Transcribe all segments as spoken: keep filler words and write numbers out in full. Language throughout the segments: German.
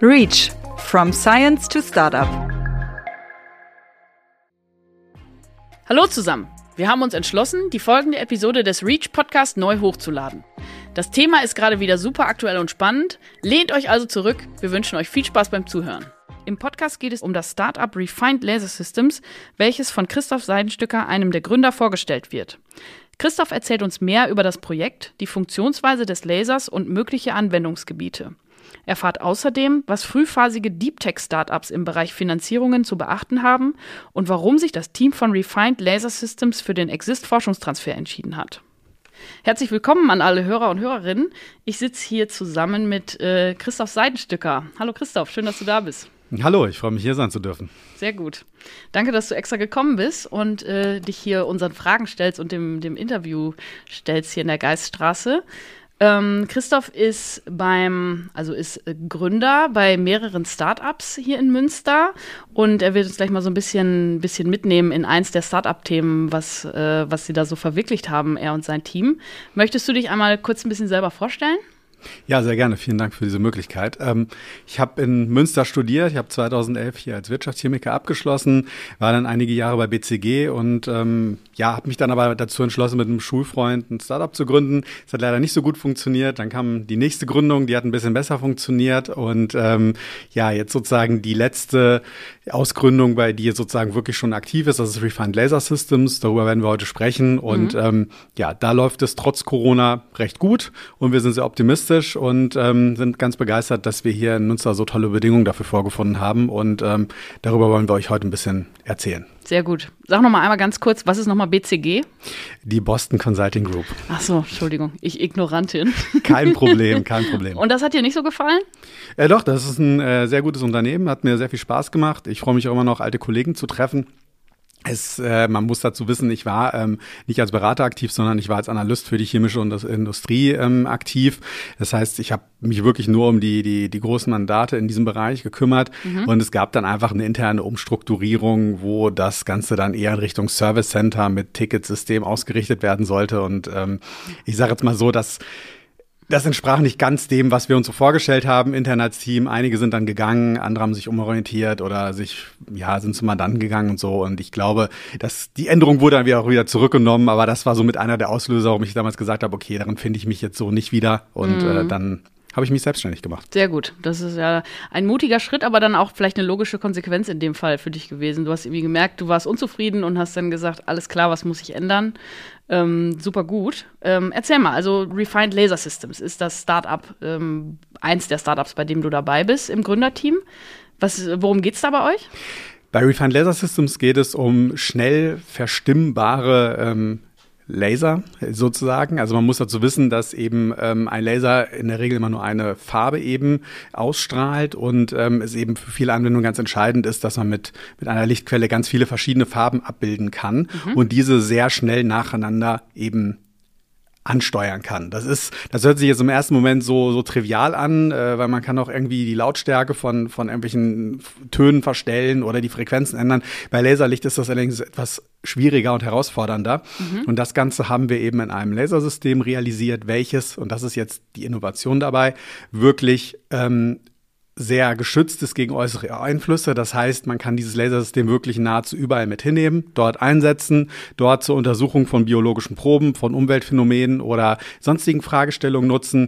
REACH – From Science to Startup. Hallo zusammen! Wir haben uns entschlossen, die folgende Episode des REACH-Podcasts neu hochzuladen. Das Thema ist gerade wieder super aktuell und spannend. Lehnt euch also zurück. Wir wünschen euch viel Spaß beim Zuhören. Im Podcast geht es um das Startup Refined Laser Systems, welches von Christoph Seidenstücker, einem der Gründer, vorgestellt wird. Christoph erzählt uns mehr über das Projekt, die Funktionsweise des Lasers und mögliche Anwendungsgebiete. Erfahrt außerdem, was frühphasige Deep-Tech-Startups im Bereich Finanzierungen zu beachten haben und warum sich das Team von Refined Laser Systems für den Exist-Forschungstransfer entschieden hat. Herzlich willkommen an alle Hörer und Hörerinnen. Ich sitze hier zusammen mit äh, Christoph Seidenstücker. Hallo Christoph, schön, dass du da bist. Hallo, ich freue mich, hier sein zu dürfen. Sehr gut. Danke, dass du extra gekommen bist und äh, dich hier unseren Fragen stellst und dem, dem Interview stellst hier in der Geiststraße. Ähm, Christoph ist beim, also ist Gründer bei mehreren Startups hier in Münster und er wird uns gleich mal so ein bisschen, bisschen mitnehmen in eins der Startup-Themen, was, äh, was sie da so verwirklicht haben, er und sein Team. Möchtest du dich einmal kurz ein bisschen selber vorstellen? Ja, sehr gerne. Vielen Dank für diese Möglichkeit. Ähm, ich habe in Münster studiert. Ich habe zweitausendelf hier als Wirtschaftschemiker abgeschlossen, war dann einige Jahre bei B C G und ähm, ja, habe mich dann aber dazu entschlossen, mit einem Schulfreund ein Startup zu gründen. Das hat leider nicht so gut funktioniert. Dann kam die nächste Gründung, die hat ein bisschen besser funktioniert und ähm, ja, jetzt sozusagen die letzte Ausgründung, bei die jetzt sozusagen wirklich schon aktiv ist, das ist Refined Laser Systems. Darüber werden wir heute sprechen und mhm. ähm, ja, da läuft es trotz Corona recht gut und wir sind sehr optimistisch und ähm, sind ganz begeistert, dass wir hier in Münster so tolle Bedingungen dafür vorgefunden haben und ähm, darüber wollen wir euch heute ein bisschen erzählen. Sehr gut. Sag noch mal einmal ganz kurz, was ist nochmal B C G? Die Boston Consulting Group. Ach so, Entschuldigung, ich Ignorantin. Kein Problem, kein Problem. Und das hat dir nicht so gefallen? Äh, doch, das ist ein äh, sehr gutes Unternehmen, hat mir sehr viel Spaß gemacht. Ich freue mich auch immer noch, alte Kollegen zu treffen. Es, äh, man muss dazu wissen, ich war ähm, nicht als Berater aktiv, sondern ich war als Analyst für die chemische und das Industrie ähm, aktiv. Das heißt, ich habe mich wirklich nur um die die die großen Mandate in diesem Bereich gekümmert mhm. und es gab dann einfach eine interne Umstrukturierung, wo das Ganze dann eher in Richtung Service Center mit Ticketsystem ausgerichtet werden sollte. Und ähm, ich sage jetzt mal so, dass das entsprach nicht ganz dem, was wir uns so vorgestellt haben, intern als Team. Einige sind dann gegangen, andere haben sich umorientiert oder sich, ja, sind zum Mandanten gegangen und so. Und ich glaube, dass die Änderung wurde dann wieder auch wieder zurückgenommen. Aber das war so mit einer der Auslöser, warum ich damals gesagt habe, okay, darin finde ich mich jetzt so nicht wieder. Und mhm. äh, dann habe ich mich selbstständig gemacht. Sehr gut. Das ist ja ein mutiger Schritt, aber dann auch vielleicht eine logische Konsequenz in dem Fall für dich gewesen. Du hast irgendwie gemerkt, du warst unzufrieden und hast dann gesagt, alles klar, was muss ich ändern? Ähm, super gut. Ähm, erzähl mal, also Refined Laser Systems ist das Startup, ähm, eins der Startups, bei dem du dabei bist im Gründerteam. Was, worum geht's da bei euch? Bei Refined Laser Systems geht es um schnell verstimmbare ähm, Laser sozusagen. Also man muss dazu wissen, dass eben ähm, ein Laser in der Regel immer nur eine Farbe eben ausstrahlt und ähm, es eben für viele Anwendungen ganz entscheidend ist, dass man mit mit einer Lichtquelle ganz viele verschiedene Farben abbilden kann mhm. und diese sehr schnell nacheinander eben ansteuern kann. Das ist, das hört sich jetzt im ersten Moment so so trivial an, äh, weil man kann auch irgendwie die Lautstärke von von irgendwelchen Tönen verstellen oder die Frequenzen ändern. Bei Laserlicht ist das allerdings etwas schwieriger und herausfordernder. Mhm. Und das Ganze haben wir eben in einem Lasersystem realisiert, welches, und das ist jetzt die Innovation dabei, wirklich ähm, sehr geschützt ist gegen äußere Einflüsse. Das heißt, man kann dieses Lasersystem wirklich nahezu überall mit hinnehmen, dort einsetzen, dort zur Untersuchung von biologischen Proben, von Umweltphänomenen oder sonstigen Fragestellungen nutzen.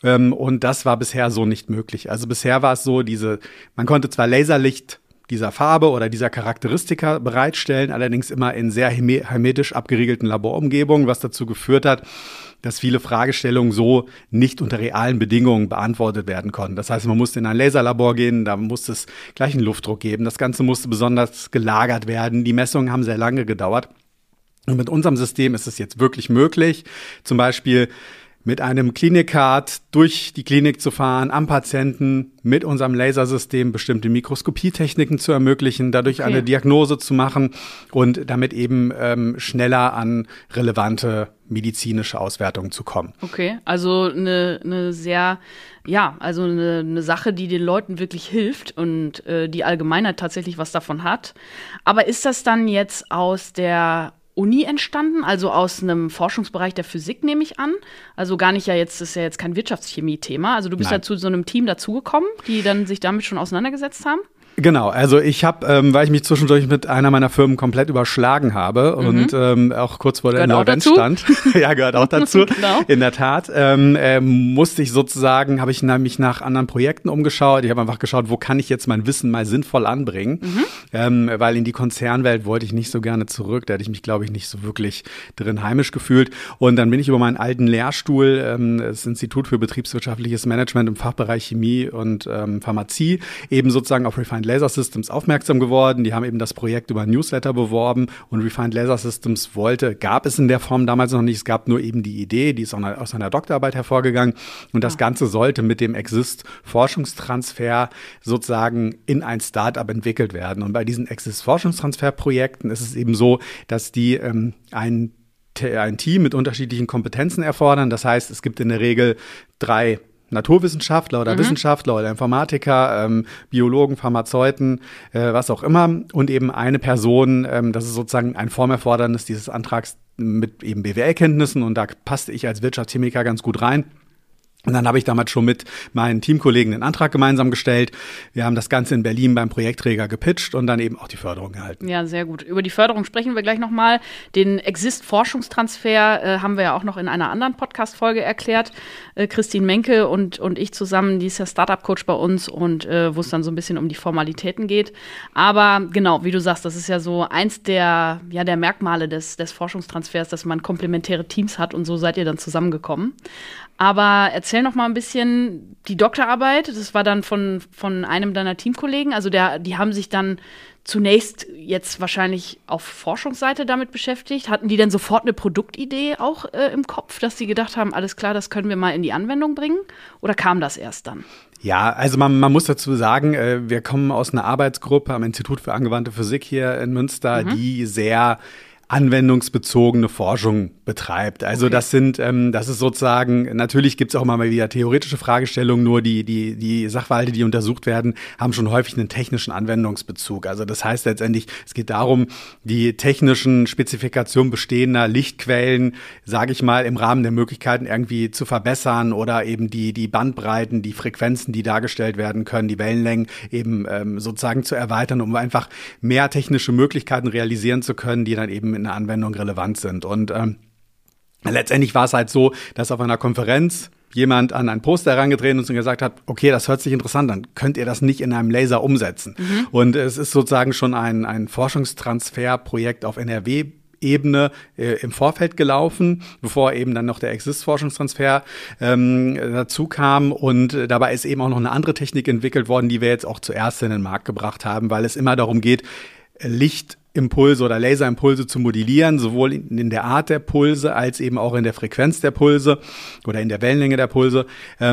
Und das war bisher so nicht möglich. Also bisher war es so, diese, man konnte zwar Laserlicht dieser Farbe oder dieser Charakteristika bereitstellen, allerdings immer in sehr hermetisch abgeriegelten Laborumgebungen, was dazu geführt hat, dass viele Fragestellungen so nicht unter realen Bedingungen beantwortet werden konnten. Das heißt, man musste in ein Laserlabor gehen, da musste es gleich einen Luftdruck geben. Das Ganze musste besonders gelagert werden. Die Messungen haben sehr lange gedauert. Und mit unserem System ist es jetzt wirklich möglich, zum Beispiel mit einem Klinik-Card durch die Klinik zu fahren, am Patienten mit unserem Lasersystem bestimmte Mikroskopietechniken zu ermöglichen, dadurch okay. eine Diagnose zu machen und damit eben ähm, schneller an relevante medizinische Auswertungen zu kommen. Okay, also eine, eine sehr, ja, also eine, eine Sache, die den Leuten wirklich hilft und äh, die Allgemeinheit tatsächlich was davon hat. Aber ist das dann jetzt aus der Uni entstanden, also aus einem Forschungsbereich der Physik, nehme ich an. Also gar nicht ja jetzt, das ist ja jetzt kein Wirtschaftschemie-Thema. Also du bist Nein. ja zu so einem Team dazugekommen, die dann sich damit schon auseinandergesetzt haben? Genau, also ich habe, ähm, weil ich mich zwischendurch mit einer meiner Firmen komplett überschlagen habe mhm. und ähm, auch kurz vor der Insolvenz stand, ja, gehört auch dazu, genau. In der Tat, ähm, äh, musste ich sozusagen, habe ich mich nach anderen Projekten umgeschaut, ich habe einfach geschaut, wo kann ich jetzt mein Wissen mal sinnvoll anbringen, mhm. ähm, weil in die Konzernwelt wollte ich nicht so gerne zurück, da hätte ich mich, glaube ich, nicht so wirklich drin heimisch gefühlt und dann bin ich über meinen alten Lehrstuhl, ähm, das Institut für betriebswirtschaftliches Management im Fachbereich Chemie und ähm, Pharmazie, eben sozusagen auf Refined Laser Systems aufmerksam geworden. Die haben eben das Projekt über Newsletter beworben und Refined Laser Systems wollte, gab es in der Form damals noch nicht, es gab nur eben die Idee, die ist aus einer Doktorarbeit hervorgegangen und das Ganze sollte mit dem Exist-Forschungstransfer sozusagen in ein Startup entwickelt werden. Und bei diesen Exist-Forschungstransfer-Projekten ist es eben so, dass die ähm, ein, ein Team mit unterschiedlichen Kompetenzen erfordern. Das heißt, es gibt in der Regel drei Naturwissenschaftler oder mhm. Wissenschaftler oder Informatiker, ähm, Biologen, Pharmazeuten, äh, was auch immer und eben eine Person, ähm, das ist sozusagen ein Formerfordernis dieses Antrags mit eben B W L-Kenntnissen und da passte ich als Wirtschaftschemiker ganz gut rein. Und dann habe ich damals schon mit meinen Teamkollegen den Antrag gemeinsam gestellt. Wir haben das Ganze in Berlin beim Projektträger gepitcht und dann eben auch die Förderung erhalten. Ja, sehr gut. Über die Förderung sprechen wir gleich nochmal. Den Exist-Forschungstransfer äh, haben wir ja auch noch in einer anderen Podcast-Folge erklärt. Äh, Christine Menke und, und ich zusammen, die ist ja Startup-Coach bei uns und äh, wo es dann so ein bisschen um die Formalitäten geht. Aber genau, wie du sagst, das ist ja so eins der, ja, der Merkmale des, des Forschungstransfers, dass man komplementäre Teams hat und so seid ihr dann zusammengekommen. Aber erzähl noch mal ein bisschen die Doktorarbeit. Das war dann von, von einem deiner Teamkollegen. Also der, die haben sich dann zunächst jetzt wahrscheinlich auf Forschungsseite damit beschäftigt. Hatten die denn sofort eine Produktidee auch äh, im Kopf, dass sie gedacht haben, alles klar, das können wir mal in die Anwendung bringen? Oder kam das erst dann? Ja, also man, man muss dazu sagen, äh, wir kommen aus einer Arbeitsgruppe am Institut für angewandte Physik hier in Münster, mhm. die sehr anwendungsbezogene Forschung betreibt. Also okay. das sind, ähm, das ist sozusagen, natürlich gibt es auch immer mal wieder theoretische Fragestellungen, nur die, die, die Sachverhalte, die untersucht werden, haben schon häufig einen technischen Anwendungsbezug. Also das heißt letztendlich, es geht darum, die technischen Spezifikationen bestehender Lichtquellen, sage ich mal, im Rahmen der Möglichkeiten irgendwie zu verbessern oder eben die, die Bandbreiten, die Frequenzen, die dargestellt werden können, die Wellenlängen eben ähm, sozusagen zu erweitern, um einfach mehr technische Möglichkeiten realisieren zu können, die dann eben in der Anwendung relevant sind. Und ähm, letztendlich war es halt so, dass auf einer Konferenz jemand an ein Poster herangetreten ist und gesagt hat, okay, das hört sich interessant an, könnt ihr das nicht in einem Laser umsetzen? Mhm. Und es ist sozusagen schon ein, ein Forschungstransferprojekt auf N R W Ebene äh, im Vorfeld gelaufen, bevor eben dann noch der Exist-Forschungstransfer ähm, dazu kam. Und äh, dabei ist eben auch noch eine andere Technik entwickelt worden, die wir jetzt auch zuerst in den Markt gebracht haben, weil es immer darum geht, Lichtimpulse oder Laserimpulse zu modellieren, sowohl in der Art der Pulse als eben auch in der Frequenz der Pulse oder in der Wellenlänge der Pulse.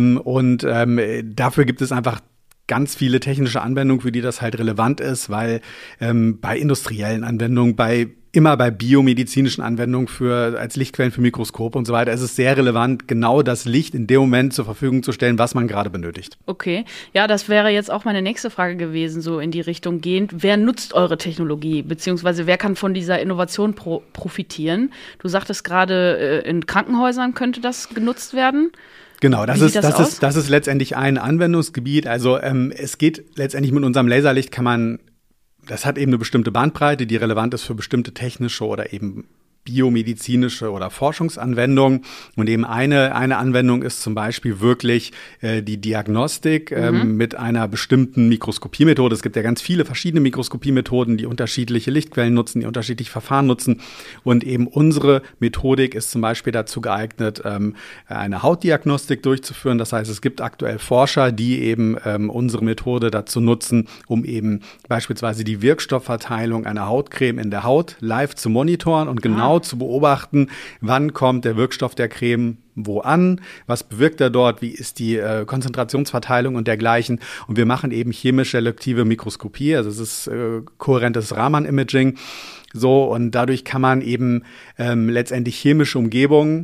Und ähm, dafür gibt es einfach ganz viele technische Anwendungen, für die das halt relevant ist, weil ähm, bei industriellen Anwendungen, bei immer bei biomedizinischen Anwendungen für als Lichtquellen für Mikroskope und so weiter, ist es sehr relevant, genau das Licht in dem Moment zur Verfügung zu stellen, was man gerade benötigt. Okay, ja, das wäre jetzt auch meine nächste Frage gewesen, so in die Richtung gehend. Wer nutzt eure Technologie, beziehungsweise wer kann von dieser Innovation pro- profitieren? Du sagtest gerade, in Krankenhäusern könnte das genutzt werden. Genau, das ist das, das ist das ist letztendlich ein Anwendungsgebiet. Also ähm, es geht letztendlich mit unserem Laserlicht kann man, das hat eben eine bestimmte Bandbreite, die relevant ist für bestimmte technische oder eben biomedizinische oder Forschungsanwendungen. Und eben eine, eine Anwendung ist zum Beispiel wirklich äh, die Diagnostik ähm, mhm. mit einer bestimmten Mikroskopiemethode. Es gibt ja ganz viele verschiedene Mikroskopiemethoden, die unterschiedliche Lichtquellen nutzen, die unterschiedliche Verfahren nutzen. Und eben unsere Methodik ist zum Beispiel dazu geeignet, ähm, eine Hautdiagnostik durchzuführen. Das heißt, es gibt aktuell Forscher, die eben ähm, unsere Methode dazu nutzen, um eben beispielsweise die Wirkstoffverteilung einer Hautcreme in der Haut live zu monitoren und genau zu beobachten, wann kommt der Wirkstoff der Creme wo an, was bewirkt er dort, wie ist die äh, Konzentrationsverteilung und dergleichen. Und wir machen eben chemisch-selektive Mikroskopie, also es ist äh, kohärentes Raman-Imaging. So, und dadurch kann man eben ähm, letztendlich chemische Umgebungen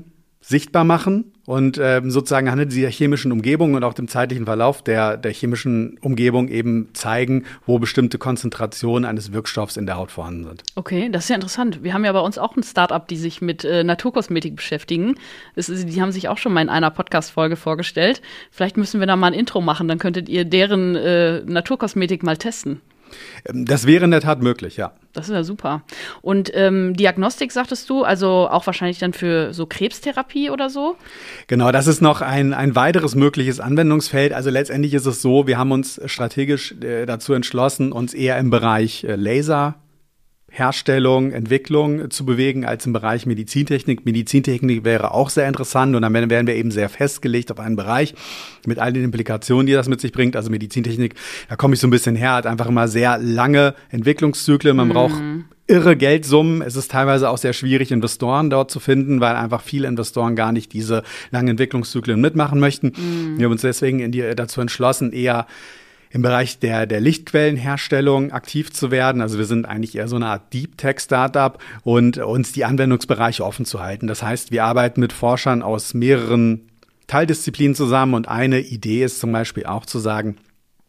sichtbar machen und ähm, sozusagen anhand dieser chemischen Umgebung und auch dem zeitlichen Verlauf der, der chemischen Umgebung eben zeigen, wo bestimmte Konzentrationen eines Wirkstoffs in der Haut vorhanden sind. Okay, das ist ja interessant. Wir haben ja bei uns auch ein Start-up, die sich mit äh, Naturkosmetik beschäftigen. Das ist, die haben sich auch schon mal in einer Podcast-Folge vorgestellt. Vielleicht müssen wir da mal ein Intro machen, dann könntet ihr deren äh, Naturkosmetik mal testen. Das wäre in der Tat möglich, ja. Das ist ja super. Und ähm, Diagnostik, sagtest du, also auch wahrscheinlich dann für so Krebstherapie oder so? Genau, das ist noch ein, ein weiteres mögliches Anwendungsfeld. Also letztendlich ist es so, wir haben uns strategisch äh, dazu entschlossen, uns eher im Bereich äh, Laser Herstellung, Entwicklung zu bewegen als im Bereich Medizintechnik. Medizintechnik wäre auch sehr interessant und dann wären wir eben sehr festgelegt auf einen Bereich mit all den Implikationen, die das mit sich bringt. Also Medizintechnik, da komme ich so ein bisschen her, hat einfach immer sehr lange Entwicklungszyklen. Man mm. braucht irre Geldsummen. Es ist teilweise auch sehr schwierig, Investoren dort zu finden, weil einfach viele Investoren gar nicht diese langen Entwicklungszyklen mitmachen möchten. Mm. Wir haben uns deswegen in die, dazu entschlossen, eher im Bereich der, der Lichtquellenherstellung aktiv zu werden. Also wir sind eigentlich eher so eine Art Deep-Tech-Startup und uns die Anwendungsbereiche offen zu halten. Das heißt, wir arbeiten mit Forschern aus mehreren Teildisziplinen zusammen und eine Idee ist zum Beispiel auch zu sagen,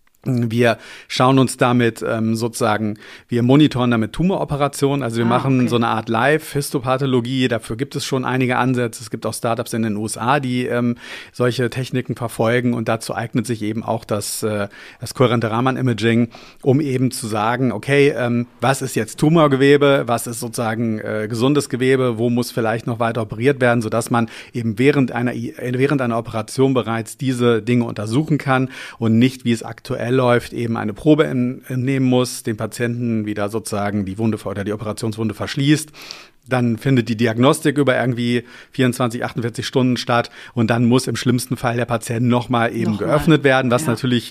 wir schauen uns damit ähm, sozusagen, wir monitoren damit Tumoroperationen, also wir ah, machen okay. so eine Art Live-Histopathologie, dafür gibt es schon einige Ansätze, es gibt auch Startups in den U S A, die ähm, solche Techniken verfolgen und dazu eignet sich eben auch das, äh, das kohärente Raman-Imaging, um eben zu sagen, okay, ähm, was ist jetzt Tumorgewebe, was ist sozusagen äh, gesundes Gewebe, wo muss vielleicht noch weiter operiert werden, sodass man eben während einer, während einer Operation bereits diese Dinge untersuchen kann und nicht, wie es aktuell läuft, eben eine Probe entnehmen muss, den Patienten wieder sozusagen die Wunde oder die Operationswunde verschließt. Dann findet die Diagnostik über irgendwie vierundzwanzig, achtundvierzig Stunden statt und dann muss im schlimmsten Fall der Patient nochmal eben noch geöffnet mal. werden, was ja. natürlich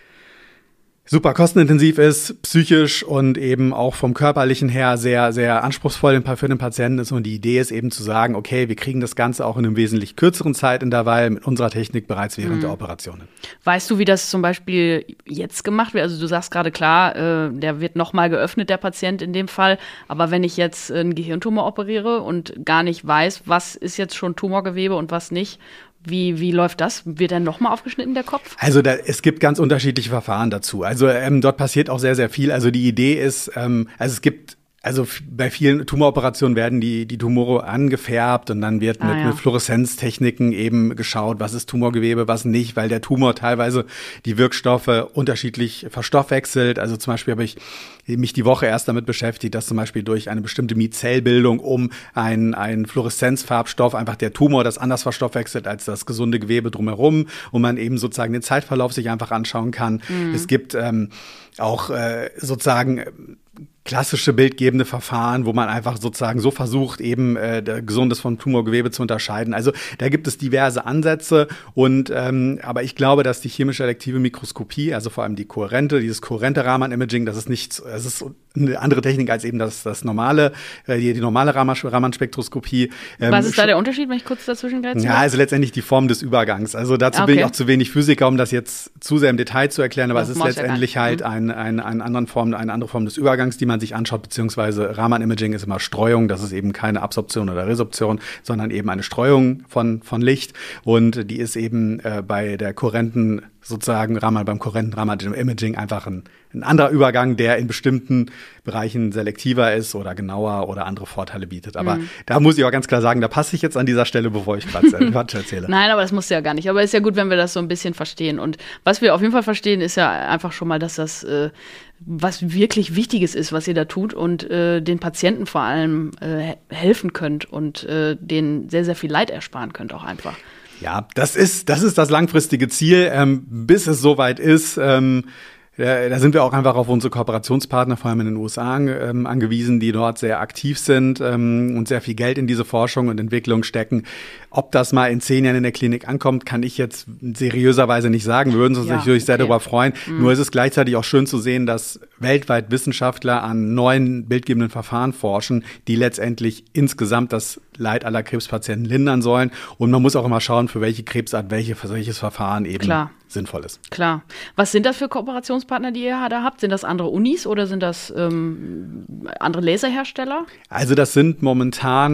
super kostenintensiv ist, psychisch und eben auch vom Körperlichen her sehr, sehr anspruchsvoll für den Patienten ist. Und die Idee ist eben zu sagen, okay, wir kriegen das Ganze auch in einem wesentlich kürzeren Zeitintervall mit unserer Technik bereits während mhm. der Operationen. Weißt du, wie das zum Beispiel jetzt gemacht wird? Also du sagst gerade klar, äh, der wird nochmal geöffnet, der Patient in dem Fall. Aber wenn ich jetzt einen Gehirntumor operiere und gar nicht weiß, was ist jetzt schon Tumorgewebe und was nicht, Wie, wie läuft das? Wird dann nochmal aufgeschnitten, der Kopf? Also da, es gibt ganz unterschiedliche Verfahren dazu. Also ähm, dort passiert auch sehr, sehr viel. Also die Idee ist, ähm, also es gibt Also bei vielen Tumoroperationen werden die, die Tumore angefärbt und dann wird ah, mit, ja. mit Fluoreszenztechniken eben geschaut, was ist Tumorgewebe, was nicht, weil der Tumor teilweise die Wirkstoffe unterschiedlich verstoffwechselt. Also zum Beispiel habe ich mich die Woche erst damit beschäftigt, dass zum Beispiel durch eine bestimmte Mizellbildung um einen, einen Fluoreszenzfarbstoff einfach der Tumor das anders verstoffwechselt als das gesunde Gewebe drumherum und man eben sozusagen den Zeitverlauf sich einfach anschauen kann. Mhm. Es gibt ähm, auch äh, sozusagen klassische bildgebende Verfahren, wo man einfach sozusagen so versucht, eben äh, Gesundes vom Tumorgewebe zu unterscheiden. Also da gibt es diverse Ansätze und ähm, aber ich glaube, dass die chemisch-elektive Mikroskopie, also vor allem die kohärente, dieses kohärente Raman-Imaging, das ist nicht, das ist eine andere Technik als eben das, das normale, äh, die, die normale Raman-Spektroskopie. Ähm, Was ist da der Unterschied, wenn ich kurz dazwischen greife? Ja, also letztendlich die Form des Übergangs. Also dazu okay. bin ich auch zu wenig Physiker, um das jetzt zu sehr im Detail zu erklären, aber das es ist letztendlich ja halt ein, ein, ein anderen Form, eine andere Form des Übergangs, die man sich anschaut, beziehungsweise Raman-Imaging ist immer Streuung, das ist eben keine Absorption oder Resorption, sondern eben eine Streuung von, von Licht und die ist eben äh, bei der kohärenten sozusagen Raman, beim kohärenten Raman-Imaging einfach ein, ein anderer Übergang, der in bestimmten Bereichen selektiver ist oder genauer oder andere Vorteile bietet. Aber mhm. da muss ich auch ganz klar sagen, da passe ich jetzt an dieser Stelle, bevor ich Quatsch erzähle. Nein, aber das muss ja gar nicht. Aber ist ja gut, wenn wir das so ein bisschen verstehen. Und was wir auf jeden Fall verstehen, ist ja einfach schon mal, dass das äh, was wirklich Wichtiges ist, was ihr da tut und äh, den Patienten vor allem äh, helfen könnt und äh, denen sehr, sehr viel Leid ersparen könnt auch einfach. Ja, das ist, das ist das langfristige Ziel, ähm, bis es soweit ist. Ähm, Da sind wir auch einfach auf unsere Kooperationspartner, vor allem in den U S A, ähm, angewiesen, die dort sehr aktiv sind ähm, und sehr viel Geld in diese Forschung und Entwicklung stecken. Ob das mal in zehn Jahren in der Klinik ankommt, kann ich jetzt seriöserweise nicht sagen. Wir würden uns ja, natürlich okay. sehr darüber freuen. Mhm. Nur ist es gleichzeitig auch schön zu sehen, dass weltweit Wissenschaftler an neuen bildgebenden Verfahren forschen, die letztendlich insgesamt das Leid aller Krebspatienten lindern sollen. Und man muss auch immer schauen, für welche Krebsart welche, für welches Verfahren eben Klar. sinnvoll ist. Klar. Was sind das für Kooperationspartner, die ihr da habt? Sind das andere Unis oder sind das ähm, andere Laserhersteller? Also das sind momentan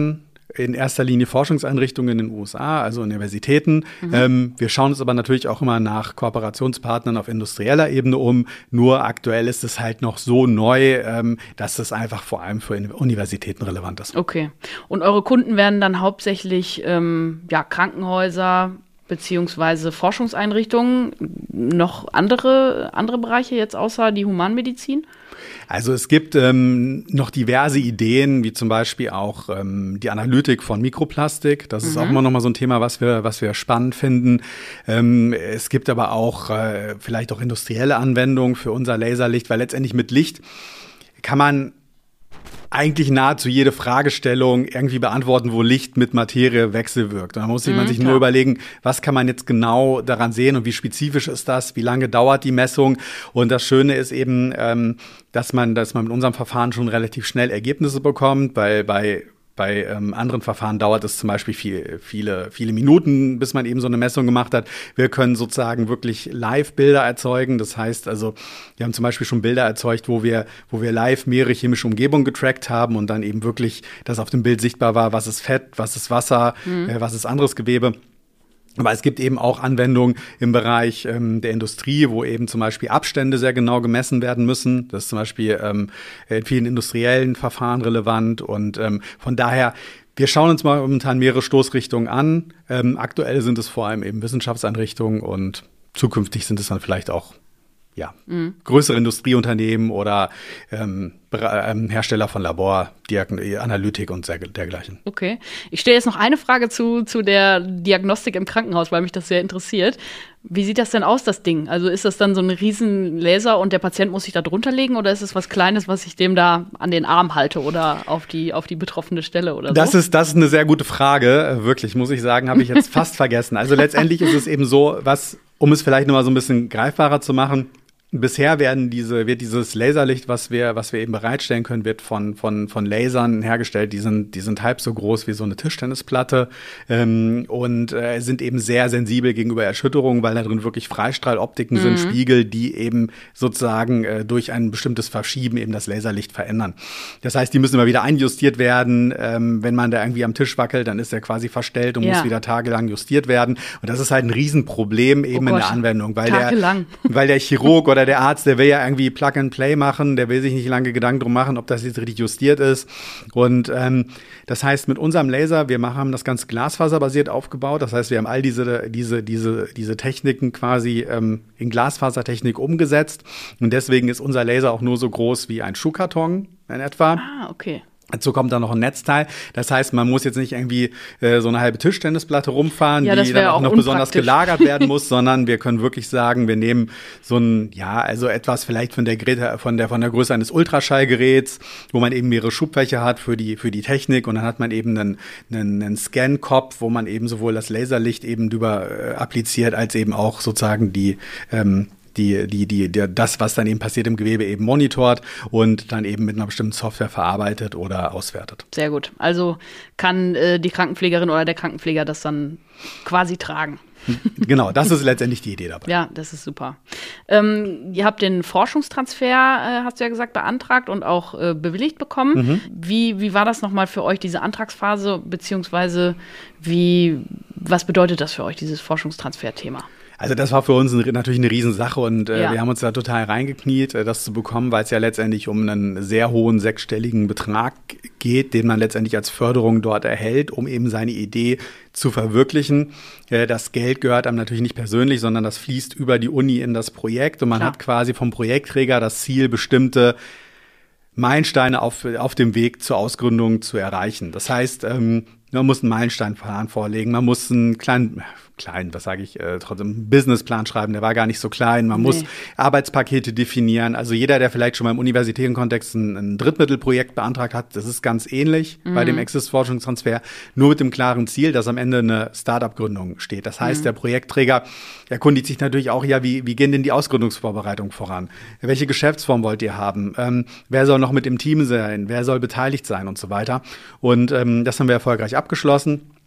in erster Linie Forschungseinrichtungen in den U S A, also Universitäten. Mhm. Ähm, wir schauen uns aber natürlich auch immer nach Kooperationspartnern auf industrieller Ebene um. Nur aktuell ist es halt noch so neu, ähm, dass es einfach vor allem für Universitäten relevant ist. Okay. Und eure Kunden werden dann hauptsächlich ähm, ja, Krankenhäuser beziehungsweise Forschungseinrichtungen, noch andere, andere Bereiche jetzt außer die Humanmedizin? Also es gibt ähm, noch diverse Ideen, wie zum Beispiel auch ähm, die Analytik von Mikroplastik. Das mhm. ist auch immer noch mal so ein Thema, was wir, was wir spannend finden. Ähm, es gibt aber auch äh, vielleicht auch industrielle Anwendungen für unser Laserlicht, weil letztendlich mit Licht kann man eigentlich nahezu jede Fragestellung irgendwie beantworten, wo Licht mit Materie wechselwirkt. Und da muss man mhm, sich nur überlegen, was kann man jetzt genau daran sehen und wie spezifisch ist das, wie lange dauert die Messung. Und das Schöne ist eben, ähm, dass man, dass man mit unserem Verfahren schon relativ schnell Ergebnisse bekommt, weil bei Bei ähm, anderen Verfahren dauert es zum Beispiel viel, viele, viele Minuten, bis man eben so eine Messung gemacht hat. Wir können sozusagen wirklich Live-Bilder erzeugen. Das heißt also, wir haben zum Beispiel schon Bilder erzeugt, wo wir, wo wir live mehrere chemische Umgebungen getrackt haben und dann eben wirklich, dass auf dem Bild sichtbar war, was ist Fett, was ist Wasser, mhm. äh, was ist anderes Gewebe. Aber es gibt eben auch Anwendungen im Bereich ähm, der Industrie, wo eben zum Beispiel Abstände sehr genau gemessen werden müssen. Das ist zum Beispiel ähm, in vielen industriellen Verfahren relevant. Und ähm, von daher, wir schauen uns mal momentan mehrere Stoßrichtungen an. Ähm, aktuell sind es vor allem eben Wissenschaftseinrichtungen und zukünftig sind es dann vielleicht auch ja, mhm. größere Industrieunternehmen oder ähm, ähm, Hersteller von Labor, Diagn- Analytik und dergleichen. Okay. Ich stelle jetzt noch eine Frage zu, zu der Diagnostik im Krankenhaus, weil mich das sehr interessiert. Wie sieht das denn aus, das Ding? Also ist das dann so ein riesen Laser und der Patient muss sich da drunter legen oder ist es was Kleines, was ich dem da an den Arm halte oder auf die, auf die betroffene Stelle oder so? Das ist, das ist eine sehr gute Frage. Wirklich, muss ich sagen, habe ich jetzt fast vergessen. Also letztendlich ist es eben so, was, um es vielleicht noch mal so ein bisschen greifbarer zu machen, bisher werden diese, wird dieses Laserlicht, was wir, was wir eben bereitstellen können, wird von, von, von Lasern hergestellt. Die sind, die sind halb so groß wie so eine Tischtennisplatte, ähm, und äh, sind eben sehr sensibel gegenüber Erschütterungen, weil da drin wirklich Freistrahloptiken mhm. sind, Spiegel, die eben sozusagen äh, durch ein bestimmtes Verschieben eben das Laserlicht verändern. Das heißt, die müssen immer wieder einjustiert werden. Ähm, wenn man da irgendwie am Tisch wackelt, dann ist er quasi verstellt und ja. muss wieder tagelang justiert werden. Und das ist halt ein Riesenproblem eben oh in der Anwendung, weil tagelang. der, weil der Chirurg oder der Arzt, der will ja irgendwie Plug and Play machen, der will sich nicht lange Gedanken drum machen, ob das jetzt richtig justiert ist. Und ähm, das heißt, mit unserem Laser, wir machen, haben das Ganze glasfaserbasiert aufgebaut. Das heißt, wir haben all diese, diese, diese, diese Techniken quasi ähm, in Glasfasertechnik umgesetzt. Und deswegen ist unser Laser auch nur so groß wie ein Schuhkarton in etwa. Ah, okay. Dazu kommt dann noch ein Netzteil. Das heißt, man muss jetzt nicht irgendwie äh, so eine halbe Tischtennisplatte rumfahren, ja, die dann auch, auch noch besonders gelagert werden muss, sondern wir können wirklich sagen, wir nehmen so ein, ja, also etwas vielleicht von der Gerät, von der von der Größe eines Ultraschallgeräts, wo man eben mehrere Schubfächer hat für die für die Technik und dann hat man eben einen einen, einen Scan-Kopf, wo man eben sowohl das Laserlicht eben drüber äh, appliziert, als eben auch sozusagen die ähm, Die, die, die, die, das, was dann eben passiert im Gewebe, eben monitort und dann eben mit einer bestimmten Software verarbeitet oder auswertet. Sehr gut. Also kann äh, die Krankenpflegerin oder der Krankenpfleger das dann quasi tragen. Genau, das ist letztendlich die Idee dabei. Ja, das ist super. Ähm, ihr habt den Forschungstransfer, äh, hast du ja gesagt, beantragt und auch äh, bewilligt bekommen. Mhm. Wie, wie war das nochmal für euch, diese Antragsphase, beziehungsweise wie, was bedeutet das für euch, dieses Forschungstransfer-Thema? Also das war für uns ein, natürlich eine Riesensache und äh, ja. wir haben uns da total reingekniet, äh, das zu bekommen, weil es ja letztendlich um einen sehr hohen sechsstelligen Betrag geht, den man letztendlich als Förderung dort erhält, um eben seine Idee zu verwirklichen. Äh, das Geld gehört einem natürlich nicht persönlich, sondern das fließt über die Uni in das Projekt und man Klar. hat quasi vom Projektträger das Ziel, bestimmte Meilensteine auf, auf dem Weg zur Ausgründung zu erreichen. Das heißt, ähm, man muss einen Meilensteinplan vorlegen, man muss einen kleinen, klein, was sage ich, äh, trotzdem einen Businessplan schreiben, der war gar nicht so klein, man nee. muss Arbeitspakete definieren. Also jeder, der vielleicht schon mal im universitären Kontext ein, ein Drittmittelprojekt beantragt hat, das ist ganz ähnlich mhm. bei dem Exist-Forschungstransfer, nur mit dem klaren Ziel, dass am Ende eine Start-up-Gründung steht. Das heißt, mhm. der Projektträger erkundigt sich natürlich auch, ja, wie, wie gehen denn die Ausgründungsvorbereitungen voran? Welche Geschäftsform wollt ihr haben? Ähm, wer soll noch mit im Team sein? Wer soll beteiligt sein und so weiter? Und ähm, das haben wir erfolgreich abgeschlossen.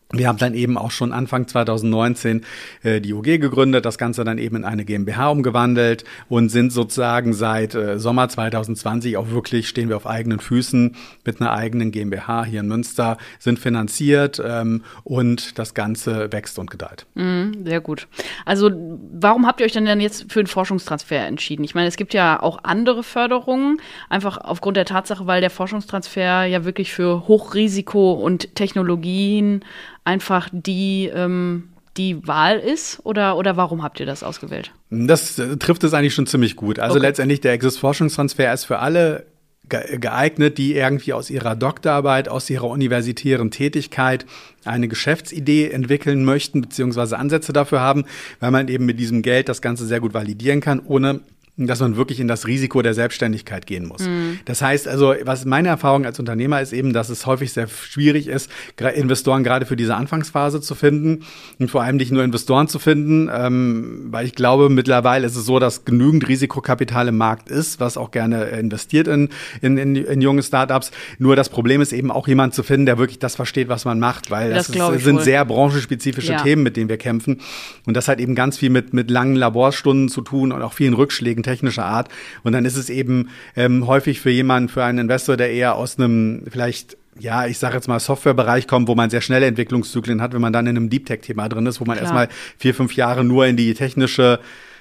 Wir haben dann eben auch schon Anfang zwanzig neunzehn äh, die O G gegründet, das Ganze dann eben in eine GmbH umgewandelt und sind sozusagen seit äh, Sommer zwanzig zwanzig auch wirklich, stehen wir auf eigenen Füßen mit einer eigenen GmbH hier in Münster, sind finanziert ähm, und das Ganze wächst und gedeiht. Mm, sehr gut. Also warum habt ihr euch denn dann jetzt für den Forschungstransfer entschieden? Ich meine, es gibt ja auch andere Förderungen, einfach aufgrund der Tatsache, weil der Forschungstransfer ja wirklich für Hochrisiko und Technologien einfach die, ähm, die Wahl ist? Oder, oder warum habt ihr das ausgewählt? Das äh, trifft es eigentlich schon ziemlich gut. Also okay. Letztendlich der Exist-Forschungstransfer ist für alle ge- geeignet, die irgendwie aus ihrer Doktorarbeit, aus ihrer universitären Tätigkeit eine Geschäftsidee entwickeln möchten, beziehungsweise Ansätze dafür haben, weil man eben mit diesem Geld das Ganze sehr gut validieren kann, ohne dass man wirklich in das Risiko der Selbstständigkeit gehen muss. Mhm. Das heißt also, was meine Erfahrung als Unternehmer ist eben, dass es häufig sehr schwierig ist, Investoren gerade für diese Anfangsphase zu finden und vor allem nicht nur Investoren zu finden, ähm, weil ich glaube, mittlerweile ist es so, dass genügend Risikokapital im Markt ist, was auch gerne investiert in, in, in, in junge Startups. Nur das Problem ist eben auch jemand zu finden, der wirklich das versteht, was man macht, weil das, das ist, sind wohl. sehr branchenspezifische ja. Themen, mit denen wir kämpfen. Und das hat eben ganz viel mit, mit langen Laborstunden zu tun und auch vielen Rückschlägen technischer Art. Und dann ist es eben ähm, häufig für jemanden, für einen Investor, der eher aus einem vielleicht, ja, ich sage jetzt mal Softwarebereich kommt, wo man sehr schnelle Entwicklungszyklen hat, wenn man dann in einem Deep Tech-Thema drin ist, wo man Klar. erstmal vier, fünf Jahre nur in die technische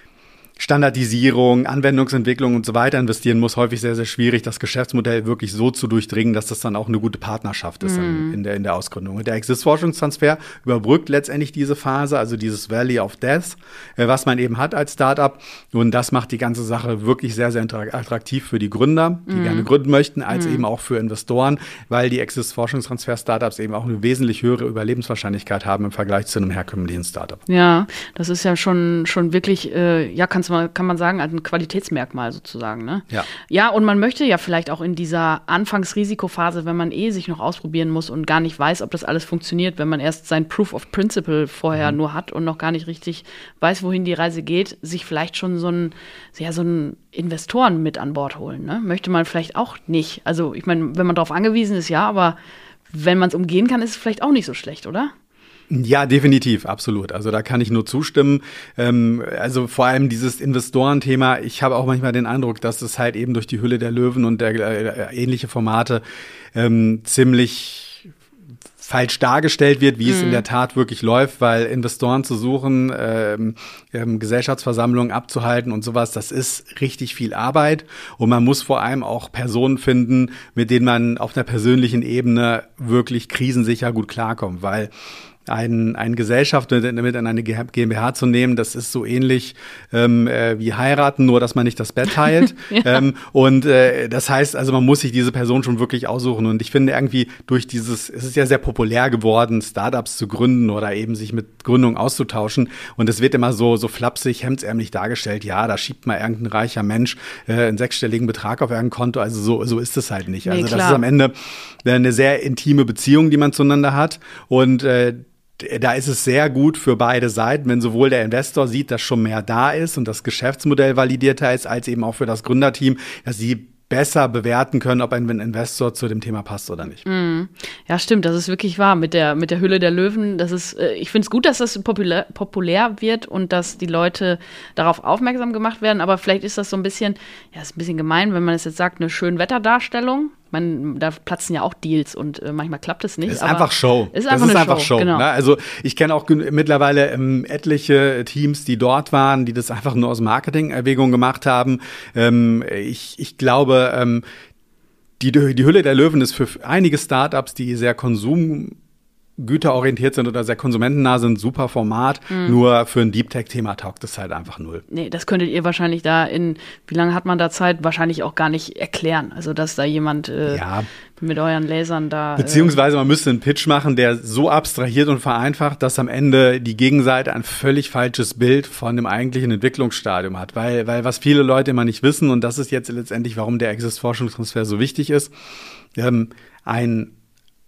Standardisierung, Anwendungsentwicklung und so weiter investieren muss, häufig sehr, sehr schwierig, das Geschäftsmodell wirklich so zu durchdringen, dass das dann auch eine gute Partnerschaft ist mm. in, in, der, in der Ausgründung. Und der Exist-Forschungstransfer überbrückt letztendlich diese Phase, also dieses Valley of Death, äh, was man eben hat als Startup. Und das macht die ganze Sache wirklich sehr, sehr attraktiv für die Gründer, die mm. gerne gründen möchten, als mm. eben auch für Investoren, weil die Exist-Forschungstransfer-Startups eben auch eine wesentlich höhere Überlebenswahrscheinlichkeit haben im Vergleich zu einem herkömmlichen Startup. Ja, das ist ja schon, schon wirklich, äh, ja, kann kann man sagen, als ein Qualitätsmerkmal sozusagen, ne? Ja. Ja, und man möchte ja vielleicht auch in dieser Anfangsrisikophase, wenn man eh sich noch ausprobieren muss und gar nicht weiß, ob das alles funktioniert, wenn man erst sein Proof of Principle vorher mhm. nur hat und noch gar nicht richtig weiß, wohin die Reise geht, sich vielleicht schon so einen, ja, so einen Investoren mit an Bord holen, ne? Möchte man vielleicht auch nicht. Also ich meine, wenn man darauf angewiesen ist, ja, aber wenn man es umgehen kann, ist es vielleicht auch nicht so schlecht, oder? Ja, definitiv, absolut. Also da kann ich nur zustimmen. Ähm, also vor allem dieses Investorenthema, ich habe auch manchmal den Eindruck, dass es halt eben durch die Hülle der Löwen und der äh, ähnliche Formate ähm, ziemlich falsch dargestellt wird, wie mhm. es in der Tat wirklich läuft, weil Investoren zu suchen, ähm, ähm, Gesellschaftsversammlungen abzuhalten und sowas, das ist richtig viel Arbeit und man muss vor allem auch Personen finden, mit denen man auf einer persönlichen Ebene wirklich krisensicher gut klarkommt, weil Ein, eine Gesellschaft mit, mit in eine GmbH zu nehmen, das ist so ähnlich ähm, äh, wie heiraten, nur dass man nicht das Bett teilt. ja. ähm, und äh, das heißt, also man muss sich diese Person schon wirklich aussuchen. Und ich finde irgendwie durch dieses, es ist ja sehr populär geworden, Startups zu gründen oder eben sich mit Gründungen auszutauschen. Und es wird immer so so flapsig, hemdsärmlich dargestellt. Ja, da schiebt mal irgendein reicher Mensch äh, einen sechsstelligen Betrag auf irgendein Konto. Also so so ist es halt nicht. Nee, also klar. das ist am Ende eine sehr intime Beziehung, die man zueinander hat. Und äh, da ist es sehr gut für beide Seiten, wenn sowohl der Investor sieht, dass schon mehr da ist und das Geschäftsmodell validierter ist, als eben auch für das Gründerteam, dass sie besser bewerten können, ob ein Investor zu dem Thema passt oder nicht. Mm. Ja, stimmt, das ist wirklich wahr mit der mit der Hülle der Löwen. Das ist, äh, ich finde es gut, dass das populär, populär wird und dass die Leute darauf aufmerksam gemacht werden. Aber vielleicht ist das so ein bisschen, ja, ist ein bisschen gemein, wenn man es jetzt sagt, eine Schönwetterdarstellung. Man, da platzen ja auch Deals und äh, manchmal klappt es nicht. Es ist aber einfach Show. Ist einfach das ist eine einfach Show. Show genau. ne? Also ich kenne auch gen- mittlerweile ähm, etliche Teams, die dort waren, die das einfach nur aus Marketing-Erwägungen gemacht haben. Ähm, ich, ich glaube, ähm, die, die Hülle der Löwen ist für einige Startups, die sehr Konsum güterorientiert sind oder sehr konsumentennah sind, super Format. Mhm. Nur für ein Deep Tech-Thema taugt es halt einfach null. Nee, das könntet ihr wahrscheinlich da in, wie lange hat man da Zeit? Wahrscheinlich auch gar nicht erklären. Also, dass da jemand äh, ja. mit euren Lasern da. Beziehungsweise man müsste einen Pitch machen, der so abstrahiert und vereinfacht, dass am Ende die Gegenseite ein völlig falsches Bild von dem eigentlichen Entwicklungsstadium hat. Weil, weil was viele Leute immer nicht wissen, und das ist jetzt letztendlich, warum der Exist-Forschungstransfer so wichtig ist, ähm, ein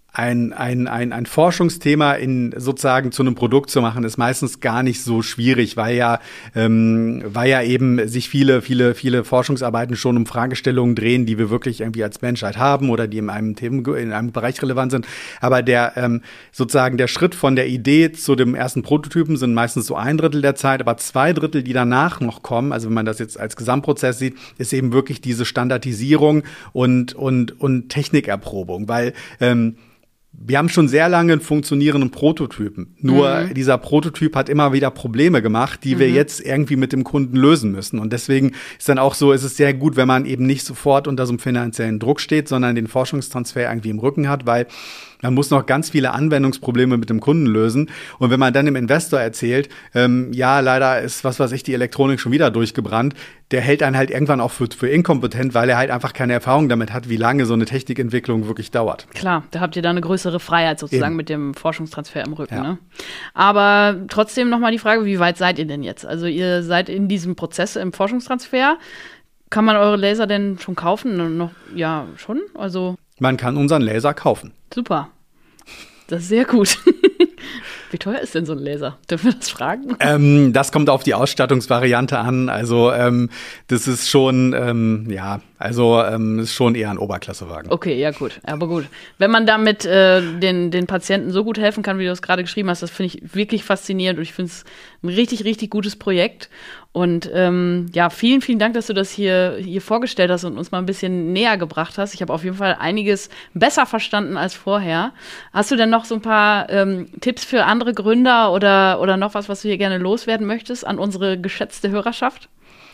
Ein, ein, ein, ein Forschungsthema in sozusagen zu einem Produkt zu machen, ist meistens gar nicht so schwierig, weil ja, ähm, weil ja eben sich viele, viele, viele Forschungsarbeiten schon um Fragestellungen drehen, die wir wirklich irgendwie als Menschheit haben oder die in einem Themen, in einem Bereich relevant sind. Aber der ähm, sozusagen der Schritt von der Idee zu dem ersten Prototypen sind meistens so ein Drittel der Zeit, aber zwei Drittel, die danach noch kommen, also wenn man das jetzt als Gesamtprozess sieht, ist eben wirklich diese Standardisierung und, und, und Technikerprobung, weil ähm, wir haben schon sehr lange einen funktionierenden Prototypen. Nur mhm. dieser Prototyp hat immer wieder Probleme gemacht, die mhm. wir jetzt irgendwie mit dem Kunden lösen müssen. Und deswegen ist dann auch so, ist es sehr gut, wenn man eben nicht sofort unter so einem finanziellen Druck steht, sondern den Forschungstransfer irgendwie im Rücken hat, weil man muss noch ganz viele Anwendungsprobleme mit dem Kunden lösen. Und wenn man dann dem Investor erzählt, ähm, ja, leider ist, was weiß ich, die Elektronik schon wieder durchgebrannt, der hält einen halt irgendwann auch für, für inkompetent, weil er halt einfach keine Erfahrung damit hat, wie lange so eine Technikentwicklung wirklich dauert. Klar, da habt ihr dann eine größere Freiheit sozusagen Eben. mit dem Forschungstransfer im Rücken. Ja. Ne? Aber trotzdem nochmal die Frage, wie weit seid ihr denn jetzt? Also ihr seid in diesem Prozess im Forschungstransfer. Kann man eure Laser denn schon kaufen? Noch, ja, schon? Also Man kann unseren Laser kaufen. Super. Das ist sehr gut. Wie teuer ist denn so ein Laser? Dürfen wir das fragen? Ähm, das kommt auf die Ausstattungsvariante an. Also ähm, das ist schon, ähm, ja, also ähm, ist schon eher ein Oberklassewagen. Okay, ja gut, aber gut. Wenn man damit äh, den, den Patienten so gut helfen kann, wie du es gerade geschrieben hast, das finde ich wirklich faszinierend und ich finde es ein richtig, richtig gutes Projekt. Und ähm, ja, vielen, vielen Dank, dass du das hier, hier vorgestellt hast und uns mal ein bisschen näher gebracht hast. Ich habe auf jeden Fall einiges besser verstanden als vorher. Hast du denn noch so ein paar ähm, Tipps für andere Gründer oder, oder noch was, was du hier gerne loswerden möchtest an unsere geschätzte Hörerschaft?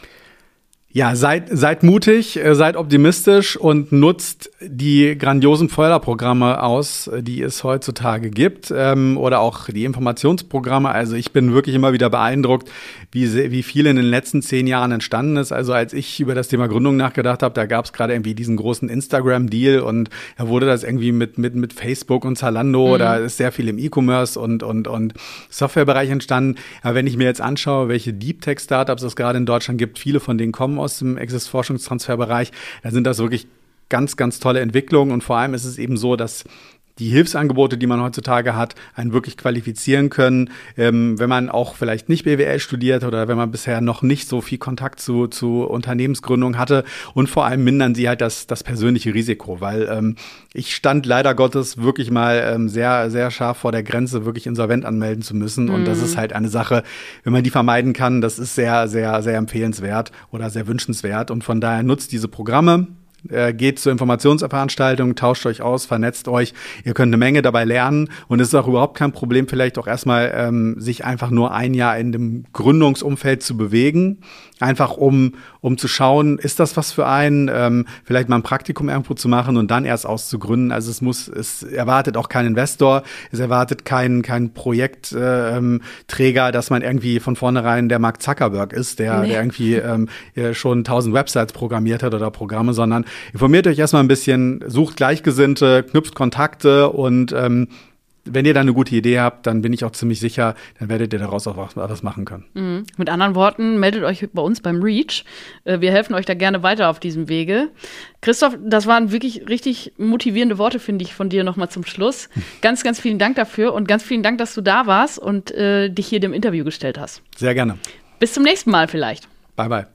Ja, seid, seid mutig, seid optimistisch und nutzt die grandiosen Förderprogramme aus, die es heutzutage gibt, ähm, oder auch die Informationsprogramme. Also ich bin wirklich immer wieder beeindruckt, wie, sehr, wie viel in den letzten zehn Jahren entstanden ist. Also als ich über das Thema Gründung nachgedacht habe, da gab es gerade irgendwie diesen großen Instagram-Deal und da wurde das irgendwie mit, mit, mit Facebook und Zalando, mhm. da ist sehr viel im E-Commerce und, und, und Softwarebereich entstanden. Aber wenn ich mir jetzt anschaue, welche Deep-Tech-Startups es gerade in Deutschland gibt, viele von denen kommen aus dem Exist-Forschungstransferbereich, da sind das wirklich ganz, ganz tolle Entwicklungen und vor allem ist es eben so, dass die Hilfsangebote, die man heutzutage hat, einen wirklich qualifizieren können, ähm, wenn man auch vielleicht nicht B W L studiert oder wenn man bisher noch nicht so viel Kontakt zu, zu Unternehmensgründung hatte und vor allem mindern sie halt das, das persönliche Risiko, weil ähm, ich stand leider Gottes wirklich mal ähm, sehr, sehr scharf vor der Grenze, wirklich insolvent anmelden zu müssen und mhm. das ist halt eine Sache, wenn man die vermeiden kann, das ist sehr, sehr, sehr empfehlenswert oder sehr wünschenswert und von daher nutzt diese Programme. Geht zur Informationsveranstaltung, tauscht euch aus, vernetzt euch. Ihr könnt eine Menge dabei lernen und es ist auch überhaupt kein Problem, vielleicht auch erstmal ähm, sich einfach nur ein Jahr in dem Gründungsumfeld zu bewegen. Einfach um um zu schauen, ist das was für einen, ähm, vielleicht mal ein Praktikum irgendwo zu machen und dann erst auszugründen. Also es muss, es erwartet auch kein Investor, es erwartet kein kein Projektträger, ähm, dass man irgendwie von vornherein der Mark Zuckerberg ist, der, nee. der irgendwie ähm, schon tausend Websites programmiert hat oder Programme, sondern informiert euch erstmal ein bisschen, sucht Gleichgesinnte, knüpft Kontakte und ähm, wenn ihr da eine gute Idee habt, dann bin ich auch ziemlich sicher, dann werdet ihr daraus auch was, was machen können. Mhm. Mit anderen Worten, meldet euch bei uns beim Reach. Wir helfen euch da gerne weiter auf diesem Wege. Christoph, das waren wirklich richtig motivierende Worte, finde ich, von dir nochmal zum Schluss. Ganz, ganz vielen Dank dafür und ganz vielen Dank, dass du da warst und äh, dich hier dem Interview gestellt hast. Sehr gerne. Bis zum nächsten Mal vielleicht. Bye, bye.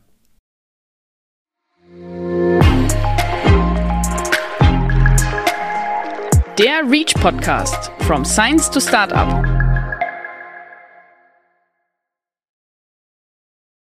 Der Reach Podcast, From Science to Startup.